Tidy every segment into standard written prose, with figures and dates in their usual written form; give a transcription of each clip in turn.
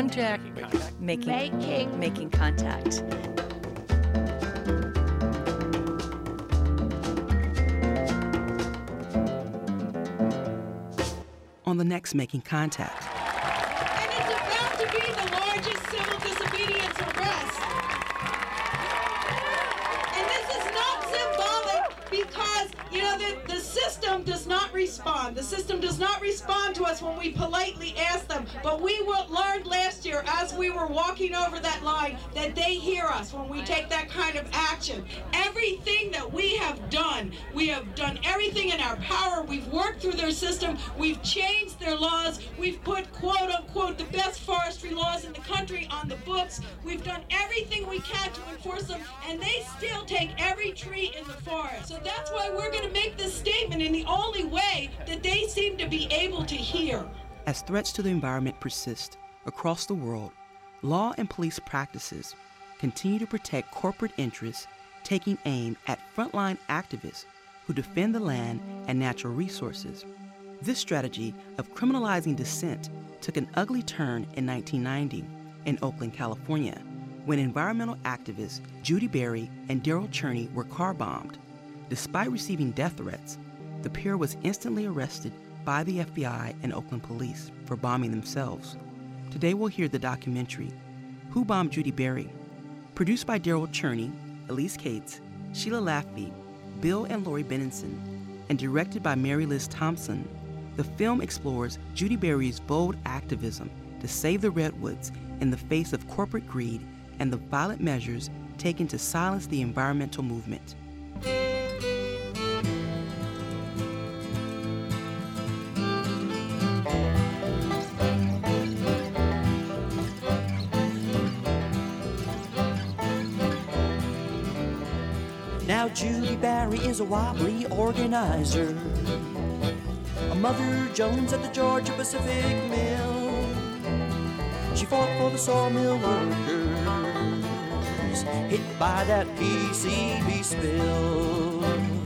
contact. Making contact. On the next Making Contact. And it's about to be the largest civil disobedience arrest. And this is not symbolic because, the system does not respond. The system does not respond to us when we politely ask them. But we learned last year as we were walking over that line that they hear us when we take that kind of action. Everything that we have done everything in our power. We've worked through their system. We've changed their laws. We've put, quote unquote, the best forestry laws in the country on the books. We've done everything we can to enforce them, and they still take every tree in the forest. So that's why we're going to make this statement in the only way that they seem to be able to hear. As threats to the environment persist across the world, law and police practices continue to protect corporate interests, taking aim at frontline activists who defend the land and natural resources. This strategy of criminalizing dissent took an ugly turn in 1990 in Oakland, California, when environmental activists Judy Berry and Daryl Cherney were car-bombed. Despite receiving death threats, the pair was instantly arrested by the FBI and Oakland police for bombing themselves. Today we'll hear the documentary, Who Bombed Judy Berry? Produced by Daryl Cherney, Elise Cates, Sheila Laffey, Bill and Lori Benenson, and directed by Mary Liz Thompson. The film explores Judy Berry's bold activism to save the redwoods in the face of corporate greed and the violent measures taken to silence the environmental movement. Now Judy Berry is a wobbly organizer, a Mother Jones at the Georgia Pacific Mill. She fought for the sawmill workers, hit by that PCB spill.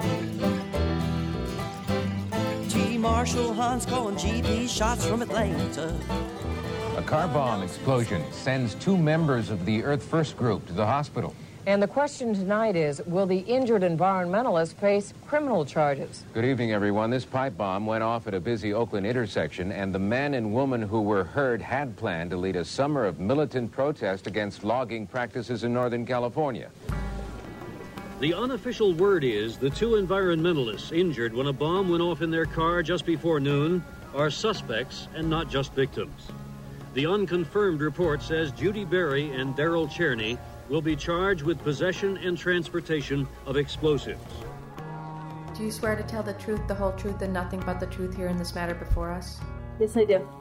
T. Marshall Hans calling GP shots from Atlanta. A car bomb explosion sends 2 members of the Earth First group to the hospital. And the question tonight is, will the injured environmentalist face criminal charges? Good evening, everyone. This pipe bomb went off at a busy Oakland intersection, and the man and woman who were hurt had planned to lead a summer of militant protest against logging practices in Northern California. The unofficial word is the 2 environmentalists injured when a bomb went off in their car just before noon are suspects and not just victims. The unconfirmed report says Judy Berry and Daryl Cherney will be charged with possession and transportation of explosives. Do you swear to tell the truth, the whole truth, and nothing but the truth here in this matter before us? Yes, I do.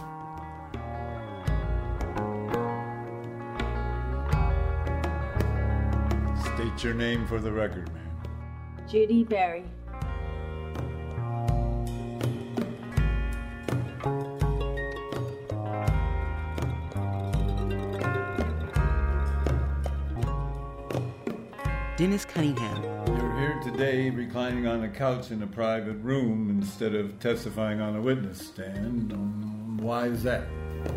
Thank you. State your name for the record, ma'am. Judy Berry. Dennis Cunningham. You're here today reclining on a couch in a private room instead of testifying on a witness stand. Why is that?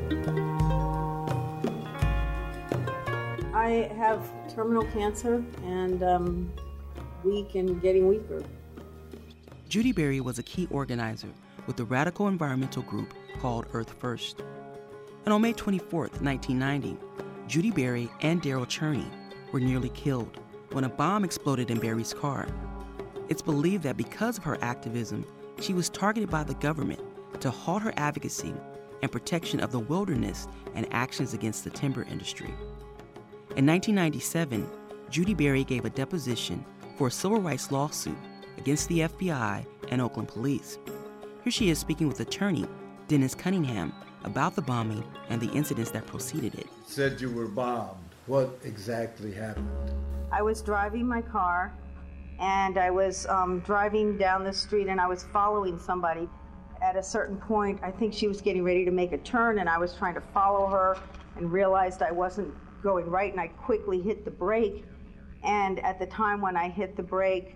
I have terminal cancer and weak and getting weaker. Judy Berry was a key organizer with the radical environmental group called Earth First. And on May 24th, 1990, Judy Berry and Daryl Cherney were nearly killed when a bomb exploded in Berry's car. It's believed that because of her activism, she was targeted by the government to halt her advocacy and protection of the wilderness and actions against the timber industry. In 1997, Judy Berry gave a deposition for a civil rights lawsuit against the FBI and Oakland police. Here she is speaking with attorney Dennis Cunningham about the bombing and the incidents that preceded it. You said you were bombed. What exactly happened? I was driving my car, and I was driving down the street, and I was following somebody. At a certain point, I think she was getting ready to make a turn, and I was trying to follow her and realized I wasn't going right, and I quickly hit the brake. And at the time when I hit the brake,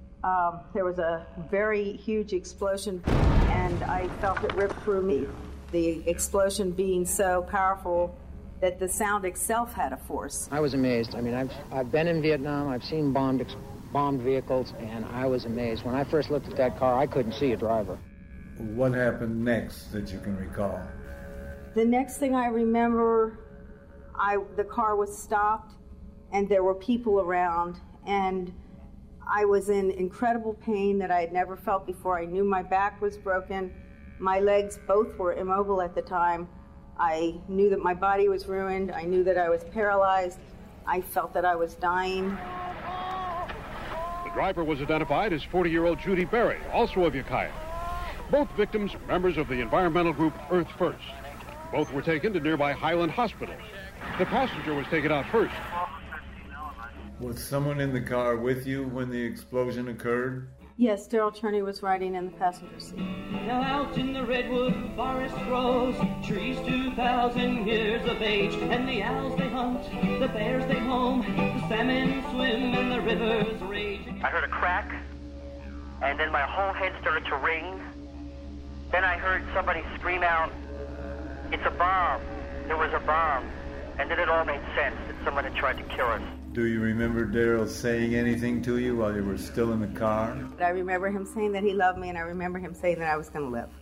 there was a very huge explosion, and I felt it rip through me. the explosion being so powerful that the sound itself had a force. I was amazed. I mean, I've been in Vietnam, I've seen bombed vehicles, and I was amazed. When I first looked at that car, I couldn't see a driver. What happened next that you can recall? The next thing I remember, the car was stopped, and there were people around, and I was in incredible pain that I had never felt before. I knew my back was broken. My legs both were immobile at the time. I knew that my body was ruined. I knew that I was paralyzed. I felt that I was dying. The driver was identified as 40-year-old Judy Berry, also of Ukiah. Both victims are members of the environmental group Earth First. Both were taken to nearby Highland Hospital. The passenger was taken out first. Was someone in the car with you when the explosion occurred? Yes, Daryl Cherney was riding in the passenger seat. Now out in the redwood forest grows trees 2,000 years of age, and the owls they hunt, the bears they home, the salmon swim, and the rivers rage. I heard a crack, and then my whole head started to ring. Then I heard somebody scream out, "It's a bomb." There was a bomb. And then it all made sense that someone had tried to kill us. Do you remember Daryl saying anything to you while you were still in the car? I remember him saying that he loved me, and I remember him saying that I was going to live.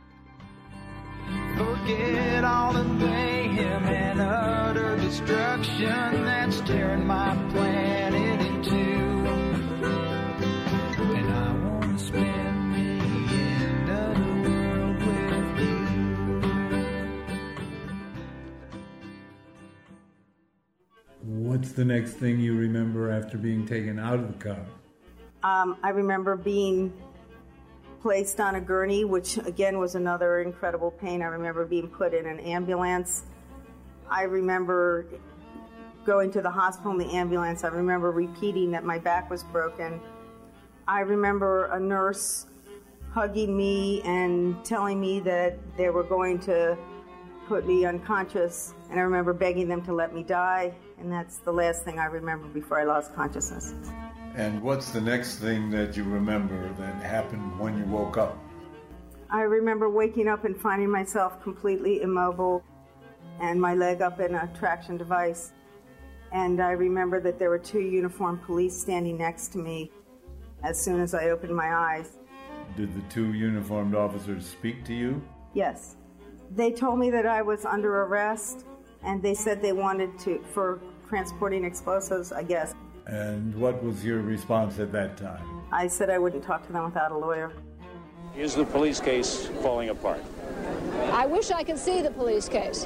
Forget all the mayhem and utter destruction that's tearing my planet in two. And I want to spend the end of the world with you. What's the next thing you remember after being taken out of the car? I remember being placed on a gurney, which again was another incredible pain. I remember being put in an ambulance. I remember going to the hospital in the ambulance. I remember repeating that my back was broken. I remember a nurse hugging me and telling me that they were going to put me unconscious, and I remember begging them to let me die, and that's the last thing I remember before I lost consciousness. And what's the next thing that you remember that happened when you woke up? I remember waking up and finding myself completely immobile and my leg up in a traction device. And I remember that there were 2 uniformed police standing next to me as soon as I opened my eyes. Did the 2 uniformed officers speak to you? Yes. They told me that I was under arrest, and they said they wanted for transporting explosives, I guess. And what was your response at that time? I said I wouldn't talk to them without a lawyer. Is the police case falling apart? I wish I could see the police case.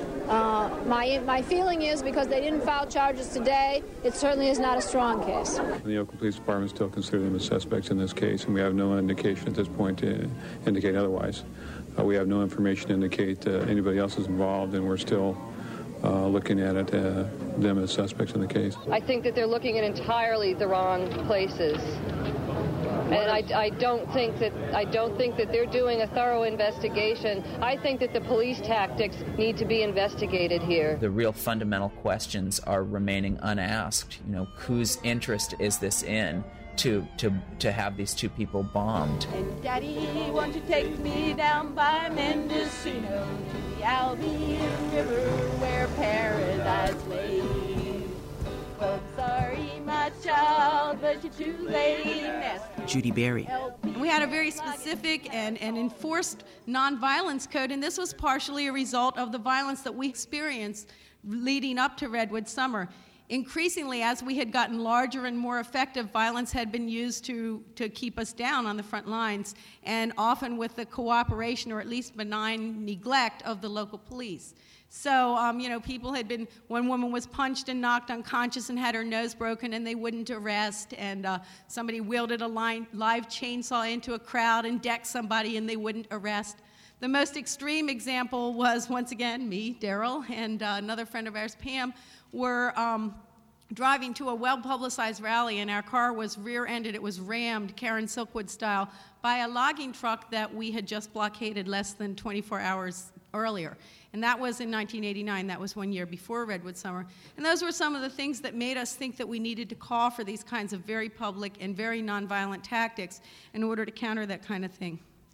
My feeling is because they didn't file charges today, it certainly is not a strong case. The Oakland Police Department still consider them as suspects in this case, and we have no indication at this point to indicate otherwise. We have no information to indicate anybody else is involved, and we're still looking at it, them as suspects in the case. I think that they're looking at entirely the wrong places. And I don't think that they're doing a thorough investigation. I think that the police tactics need to be investigated here. The real fundamental questions are remaining unasked. You know, whose interest is this in to have these 2 people bombed? And Daddy, won't you take me down by Mendocino to the Albion River where paradise lay? Well, I'm sorry, my child, but you're too late. Judy Berry. We had a very specific and enforced nonviolence code, and this was partially a result of the violence that we experienced leading up to Redwood Summer. Increasingly, as we had gotten larger and more effective, violence had been used to keep us down on the front lines, and often with the cooperation or at least benign neglect of the local police. So, people had been, one woman was punched and knocked unconscious and had her nose broken, and they wouldn't arrest, and somebody wielded a live chainsaw into a crowd and decked somebody, and they wouldn't arrest. The most extreme example was, once again, me, Daryl, and another friend of ours, Pam, were driving to a well-publicized rally, and our car was rear-ended. It was rammed, Karen Silkwood style, by a logging truck that we had just blockaded less than 24 hours earlier. And that was in 1989. That was 1 year before Redwood Summer. And those were some of the things that made us think that we needed to call for these kinds of very public and very nonviolent tactics in order to counter that kind of thing.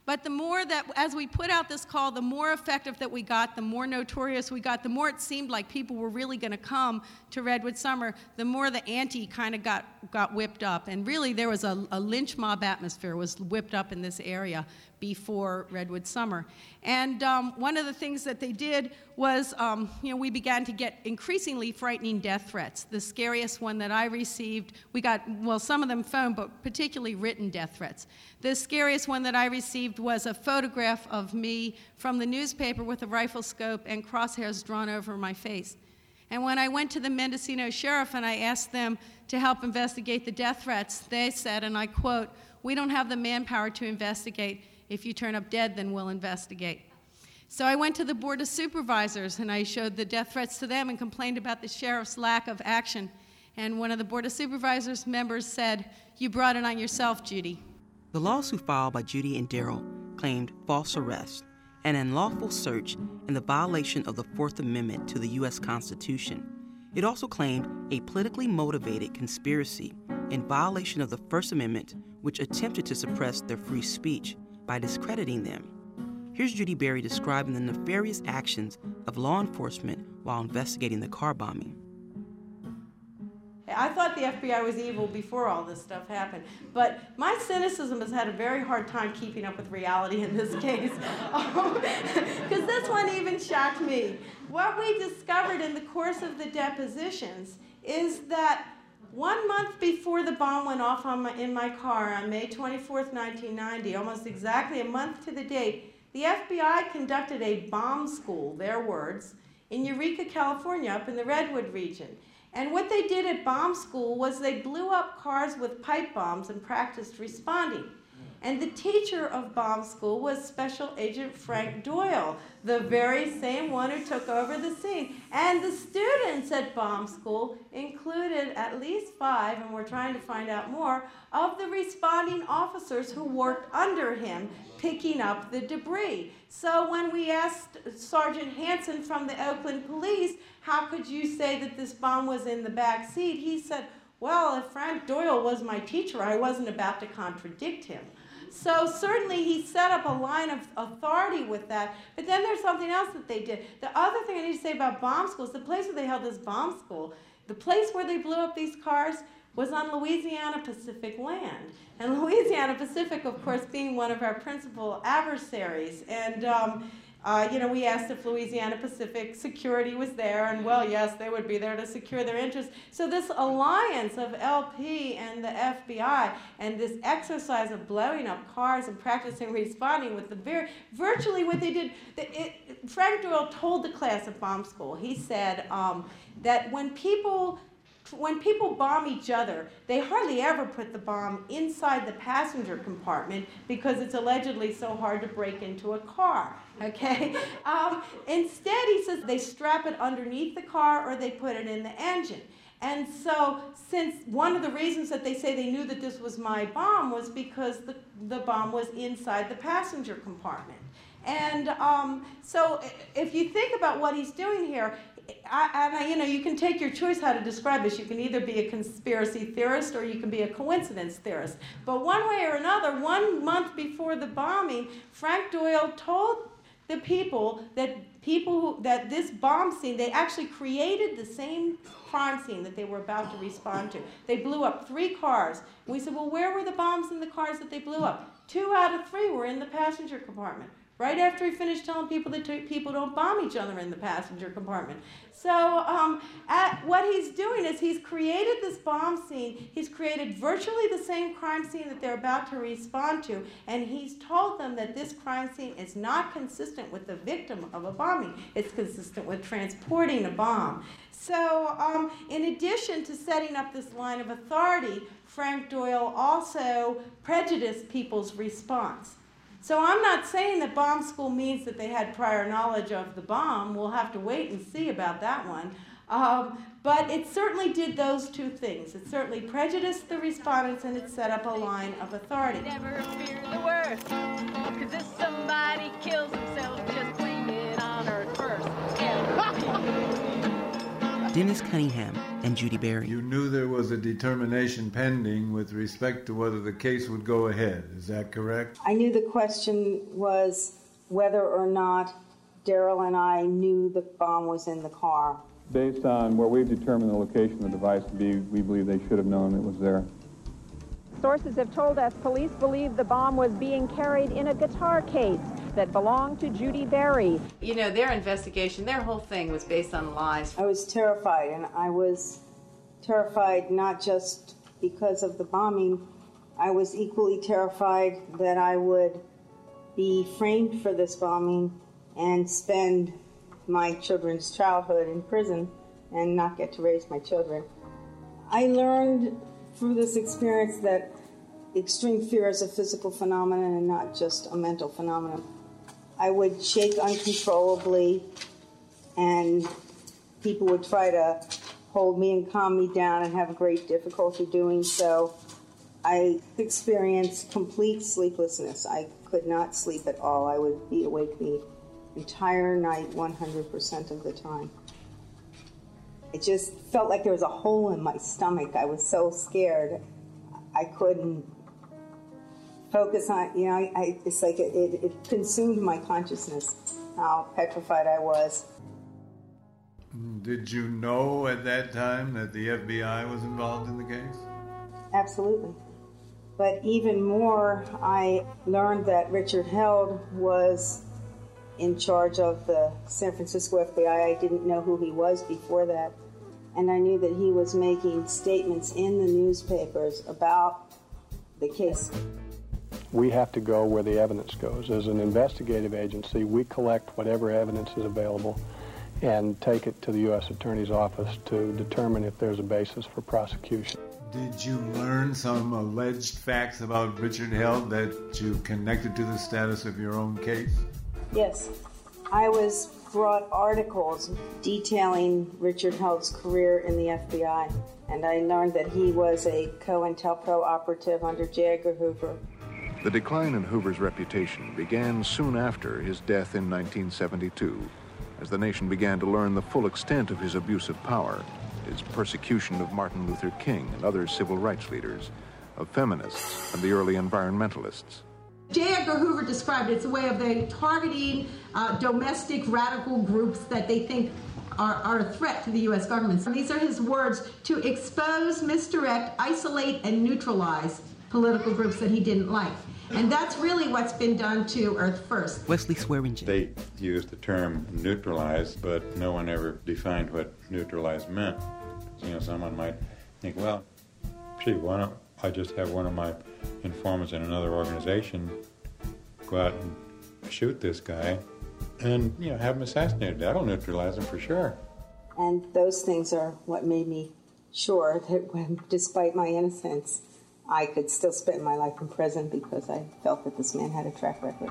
But the more that, as we put out this call, the more effective that we got, the more notorious we got, the more it seemed like people were really going to come to Redwood Summer, the more the ante kind of got whipped up. And really, there was a lynch mob atmosphere was whipped up in this area before Redwood Summer. And one of the things that they did was, we began to get increasingly frightening death threats. The scariest one that I received, we got, well, some of them phone, but particularly written death threats. The scariest one that I received was a photograph of me from the newspaper with a rifle scope and crosshairs drawn over my face. And when I went to the Mendocino sheriff and I asked them to help investigate the death threats, they said, and I quote, "We don't have the manpower to investigate. If you turn up dead, then we'll investigate." So I went to the Board of Supervisors and I showed the death threats to them and complained about the sheriff's lack of action. And one of the Board of Supervisors members said, "You brought it on yourself, Judy." The lawsuit filed by Judy and Daryl claimed false arrest, an unlawful search, and the violation of the Fourth Amendment to the U.S. Constitution. It also claimed a politically motivated conspiracy in violation of the First Amendment, which attempted to suppress their free speech by discrediting them. Here's Judy Berry describing the nefarious actions of law enforcement while investigating the car bombing. I thought the FBI was evil before all this stuff happened, but my cynicism has had a very hard time keeping up with reality in this case, because this one even shocked me. What we discovered in the course of the depositions is that 1 month before the bomb went off in my car on May 24th, 1990, almost exactly a month to the date, the FBI conducted a bomb school, their words, in Eureka, California, up in the Redwood region. And what they did at bomb school was they blew up cars with pipe bombs and practiced responding. And the teacher of bomb school was Special Agent Frank Doyle, the very same one who took over the scene. And the students at bomb school included at least 5, and we're trying to find out more, of the responding officers who worked under him picking up the debris. So when we asked Sergeant Hansen from the Oakland Police, how could you say that this bomb was in the back seat? He said, well, if Frank Doyle was my teacher, I wasn't about to contradict him. So certainly he set up a line of authority with that. But then there's something else that they did. The other thing I need to say about bomb schools, the place where they held this bomb school, the place where they blew up these cars was on Louisiana Pacific land. And Louisiana Pacific, of course, being one of our principal adversaries. And we asked if Louisiana Pacific security was there, and well, yes, they would be there to secure their interests. So this alliance of LP and the FBI and this exercise of blowing up cars and practicing responding with the virtually what they did, Frank Doyle told the class at bomb school, he said that when people bomb each other, they hardly ever put the bomb inside the passenger compartment because it's allegedly so hard to break into a car, okay? Instead, he says they strap it underneath the car or they put it in the engine. And so, since one of the reasons that they say they knew that this was my bomb was because the bomb was inside the passenger compartment. And so if you think about what he's doing here, you can take your choice how to describe this. You can either be a conspiracy theorist or you can be a coincidence theorist. But one way or another, 1 month before the bombing, Frank Doyle told the people that this bomb scene, they actually created the same crime scene that they were about to respond to. They blew up 3 cars. And we said, well, where were the bombs in the cars that they blew up? 2 out of 3 were in the passenger compartment. Right after he finished telling people that people don't bomb each other in the passenger compartment. So what he's doing is he's created this bomb scene. He's created virtually the same crime scene that they're about to respond to, and he's told them that this crime scene is not consistent with the victim of a bombing. It's consistent with transporting a bomb. So in addition to setting up this line of authority, Frank Doyle also prejudiced people's response. So I'm not saying that bomb school means that they had prior knowledge of the bomb. We'll have to wait and see about that one. But it certainly did those 2 things. It certainly prejudiced the respondents and it set up a line of authority. Never fear the worst, because if somebody kills himself, just blame it on Earth first. Dennis Cunningham and Judy Berry. You knew there was a determination pending with respect to whether the case would go ahead. Is that correct? I knew the question was whether or not Daryl and I knew the bomb was in the car. Based on where we've determined the location of the device to be, we believe they should have known it was there. Sources have told us police believe the bomb was being carried in a guitar case that belonged to Judy Berry. You know, their investigation, their whole thing was based on lies. I was terrified, and I was terrified not just because of the bombing. I was equally terrified that I would be framed for this bombing and spend my children's childhood in prison and not get to raise my children. I learned through this experience that extreme fear is a physical phenomenon and not just a mental phenomenon. I would shake uncontrollably, and people would try to hold me and calm me down and have a great difficulty doing so. I experienced complete sleeplessness. I could not sleep at all. I would be awake the entire night 100% of the time. It just felt like there was a hole in my stomach. I was so scared. I couldn't focus on, it's like it consumed my consciousness, how petrified I was. Did you know at that time that the FBI was involved in the case? Absolutely. But even more, I learned that Richard Held was in charge of the San Francisco FBI. I didn't know who he was before that. And I knew that he was making statements in the newspapers about the case. We have to go where the evidence goes. As an investigative agency, we collect whatever evidence is available and take it to the U.S. Attorney's Office to determine if there's a basis for prosecution. Did you learn some alleged facts about Richard Held that you connected to the status of your own case? Yes. I was brought articles detailing Richard Held's career in the FBI, and I learned that he was a COINTELPRO operative under J. Edgar Hoover. The decline in Hoover's reputation began soon after his death in 1972, as the nation began to learn the full extent of his abuse of power, his persecution of Martin Luther King and other civil rights leaders, of feminists and the early environmentalists. J. Edgar Hoover described it as a way of they targeting domestic radical groups that they think are a threat to the U.S. government. And these are his words: to expose, misdirect, isolate, and neutralize political groups that he didn't like. And that's really what's been done to Earth First. Wesley Swearingen. They used the term neutralize, but no one ever defined what neutralize meant. Someone might think, well, gee, why don't I just have one of my informants in another organization go out and shoot this guy and, have him assassinated. That'll neutralize him for sure. And those things are what made me sure that despite my innocence, I could still spend my life in prison because I felt that this man had a track record.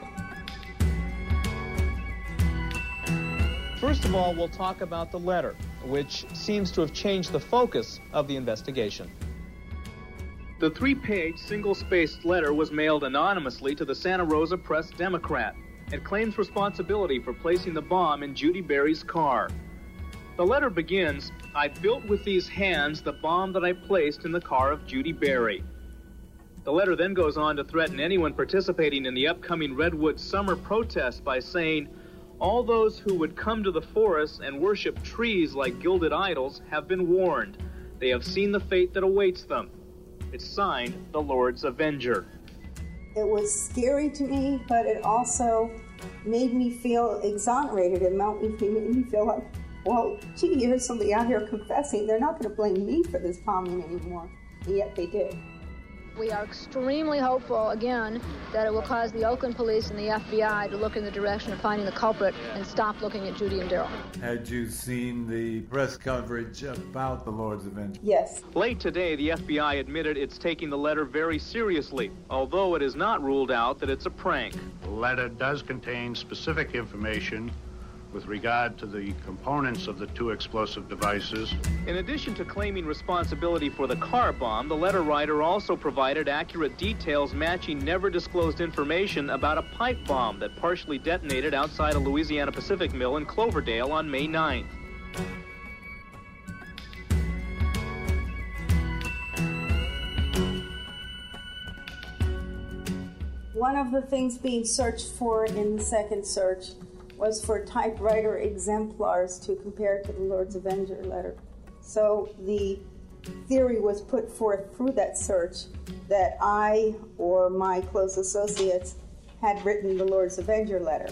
First of all, we'll talk about the letter, which seems to have changed the focus of the investigation. The 3-page, single-spaced letter was mailed anonymously to the Santa Rosa Press-Democrat. It claims responsibility for placing the bomb in Judy Berry's car. The letter begins, "I built with these hands the bomb that I placed in the car of Judy Berry." The letter then goes on to threaten anyone participating in the upcoming Redwood summer protest by saying, "All those who would come to the forest and worship trees like gilded idols have been warned. They have seen the fate that awaits them." It's signed, "The Lord's Avenger." It was scary to me, but it also made me feel exonerated. It made me feel like, well, gee, here's somebody out here confessing. They're not going to blame me for this bombing anymore. And yet they did. We are extremely hopeful, again, that it will cause the Oakland police and the FBI to look in the direction of finding the culprit and stop looking at Judy and Daryl. Had you seen the press coverage about the Lord's Avenger? Yes. Late today, the FBI admitted it's taking the letter very seriously, although it is not ruled out that it's a prank. The letter does contain specific information with regard to the components of the 2 explosive devices. In addition to claiming responsibility for the car bomb, the letter writer also provided accurate details matching never-disclosed information about a pipe bomb that partially detonated outside a Louisiana Pacific mill in Cloverdale on May 9th. One of the things being searched for in the second search was for typewriter exemplars to compare to the Lord's Avenger letter. So the theory was put forth through that search that I or my close associates had written the Lord's Avenger letter.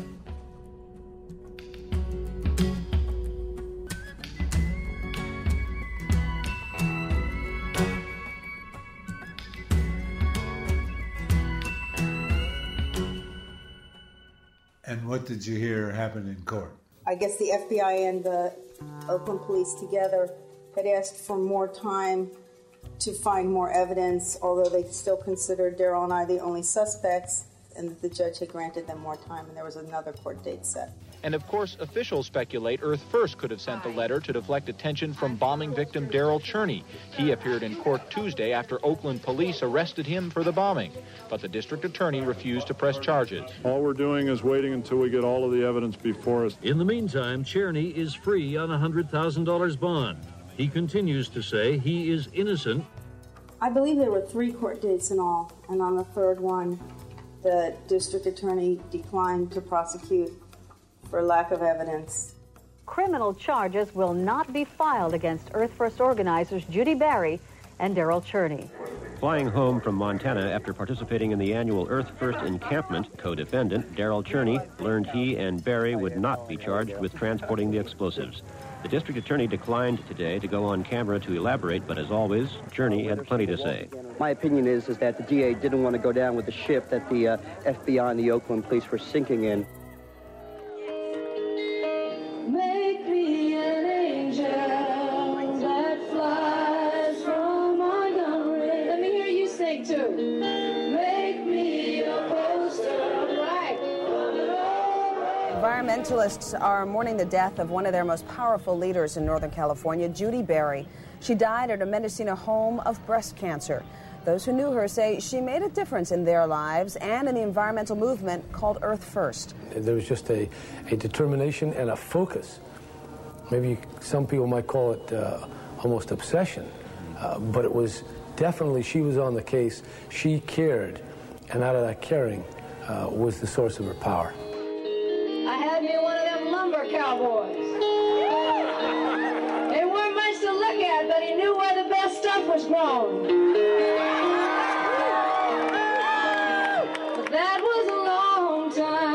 And what did you hear happened in court? I guess the FBI and the Oakland police together had asked for more time to find more evidence, although they still considered Daryl and I the only suspects, and the judge had granted them more time, and there was another court date set. And of course, officials speculate Earth First could have sent the letter to deflect attention from bombing victim Daryl Cherney. He appeared in court Tuesday after Oakland police arrested him for the bombing, but the district attorney refused to press charges. All we're doing is waiting until we get all of the evidence before us. In the meantime, Cherney is free on a $100,000 bond. He continues to say he is innocent. I believe there were 3 court dates in all, and on the third one, the district attorney declined to prosecute for lack of evidence. Criminal charges will not be filed against Earth First organizers Judy Barry and Daryl Cherney. Flying home from Montana after participating in the annual Earth First encampment, co-defendant Daryl Cherney learned he and Barry would not be charged with transporting the explosives. The district attorney declined today to go on camera to elaborate, but as always, Cherney had plenty to say. My opinion is that the DA didn't want to go down with the ship that the FBI and the Oakland police were sinking in. Make me an angel that flies from Montgomery. Let me hear you sing too. Make me a poster of light. Environmentalists are mourning the death of one of their most powerful leaders in Northern California, Judy Barry. She died at a Mendocino home of breast cancer. Those who knew her say she made a difference in their lives and in the environmental movement called Earth First. There was just a determination and a focus. Maybe some people might call it almost obsession, but it was definitely, she was on the case, she cared, and out of that caring was the source of her power. I had me one of them lumber cowboys. They weren't much to look at, but he knew where the best stuff was grown. That was a long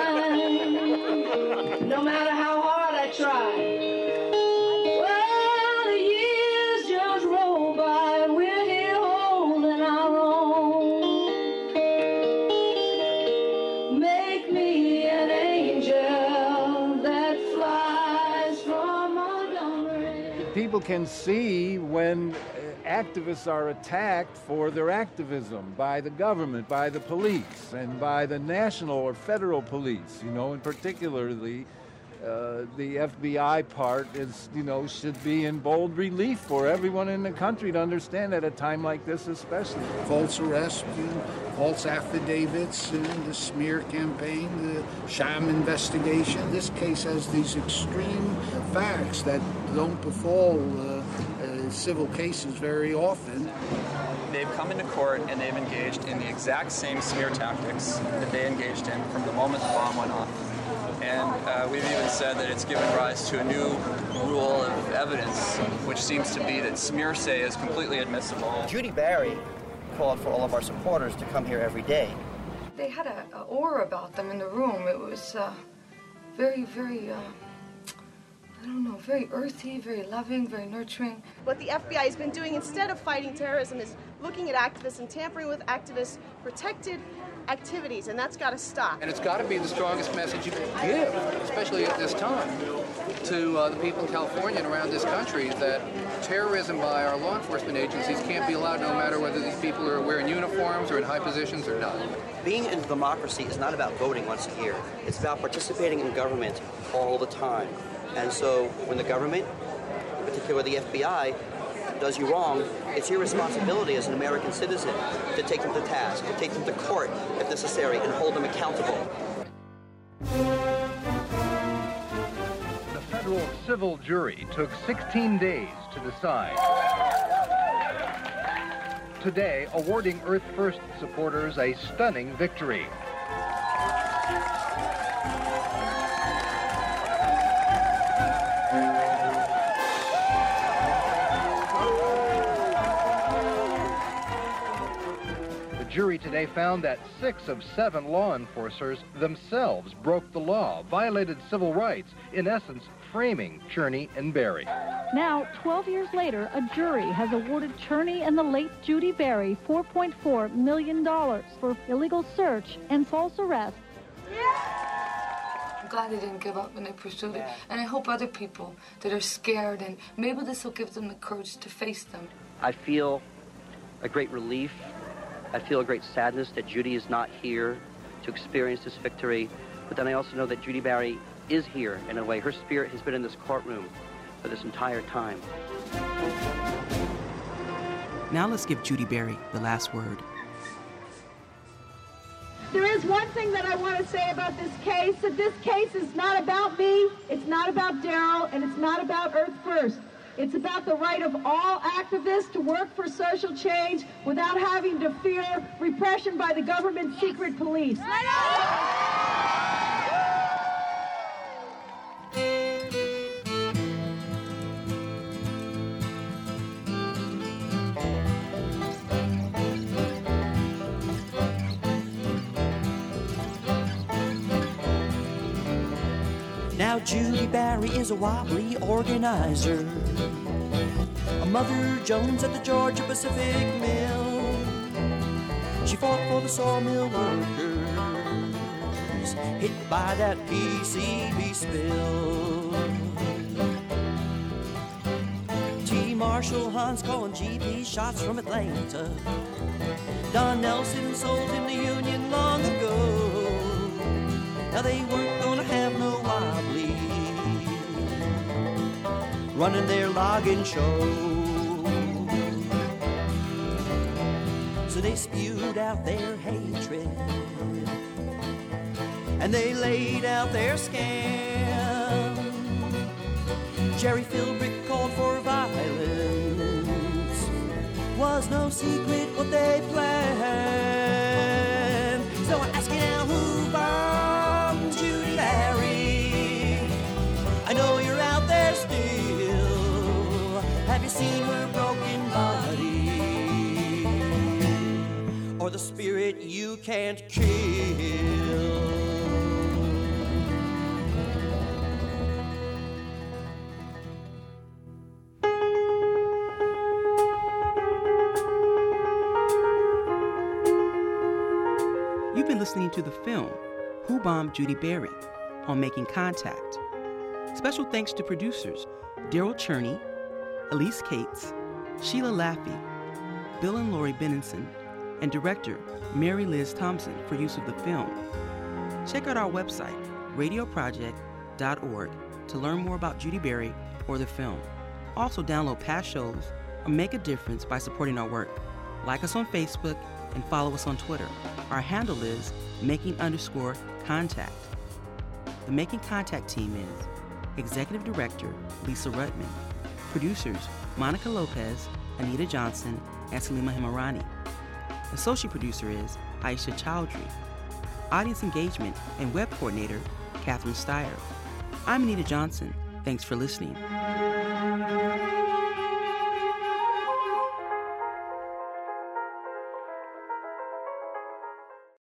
time, no matter how hard I tried. Well, the years just roll by, and we're here holding our own. Make me an angel that flies from Montgomery. People can see when activists are attacked for their activism by the government, by the police, and by the national or federal police, and particularly the FBI part is, should be in bold relief for everyone in the country to understand at a time like this especially. False arrests, false affidavits, the smear campaign, the sham investigation. This case has these extreme facts that don't befall civil cases very often. They've come into court and they've engaged in the exact same smear tactics that they engaged in from the moment the bomb went off. And we've even said that it's given rise to a new rule of evidence, which seems to be that smear say is completely admissible. Judy Barry called for all of our supporters to come here every day. They had an aura about them in the room. It was very, very, very earthy, very loving, very nurturing. What the FBI has been doing instead of fighting terrorism is looking at activists and tampering with activists' protected activities, and that's got to stop. And it's got to be the strongest message you can give, especially at this time, to the people in California and around this country, that terrorism by our law enforcement agencies can't be allowed no matter whether these people are wearing uniforms or in high positions or not. Being in democracy is not about voting once a year. It's about participating in government all the time. And so when the government, in particular the FBI, does you wrong, it's your responsibility as an American citizen to take them to task, to take them to court if necessary, and hold them accountable. The federal civil jury took 16 days to decide. Today, awarding Earth First supporters a stunning victory. The jury today found that 6 of 7 law enforcers themselves broke the law, violated civil rights, in essence, framing Cherney and Berry. Now, 12 years later, a jury has awarded Cherney and the late Judy Berry $4.4 million for illegal search and false arrest. I'm glad they didn't give up and they pursued it. And I hope other people that are scared, and maybe this will give them the courage to face them. I feel a great relief. I feel a great sadness that Judy is not here to experience this victory. But then I also know that Judy Berry is here in a way. Her spirit has been in this courtroom for this entire time. Now let's give Judy Berry the last word. There is one thing that I want to say about this case, that this case is not about me, it's not about Daryl, and it's not about Earth First. It's about the right of all activists to work for social change without having to fear repression by the government's secret police. Now Judy Berry is a wobbly organizer, a Mother Jones at the Georgia Pacific Mill. She fought for the sawmill workers, hit by that PCB spill. T. Marshall Hans calling GP shots from Atlanta. Don Nelson sold him the Union long ago. Now they weren't gonna have no wobbly running their logging show. So they spewed out their hatred and they laid out their scam. Jerry Philbrick called for violence. Was no secret what they planned. So I ask you now, who bombed Judy Berry? I know you're out there still. Have you seen her broken body? Or the spirit you can't kill? You've been listening to the film Who Bombed Judy Berry on Making Contact. Special thanks to producers Daryl Cherney, Elise Cates, Sheila Laffey, Bill and Lori Benenson, and director Mary Liz Thompson for use of the film. Check out our website, radioproject.org, to learn more about Judy Berry or the film. Also download past shows or make a difference by supporting our work. Like us on Facebook and follow us on Twitter. Our handle is making_contact. The Making Contact team is Executive Director Lisa Rutman, producers Monica Lopez, Anita Johnson, and Salima Himarani. Associate producer is Aisha Chowdhury. Audience engagement and web coordinator Catherine Steyer. I'm Anita Johnson. Thanks for listening.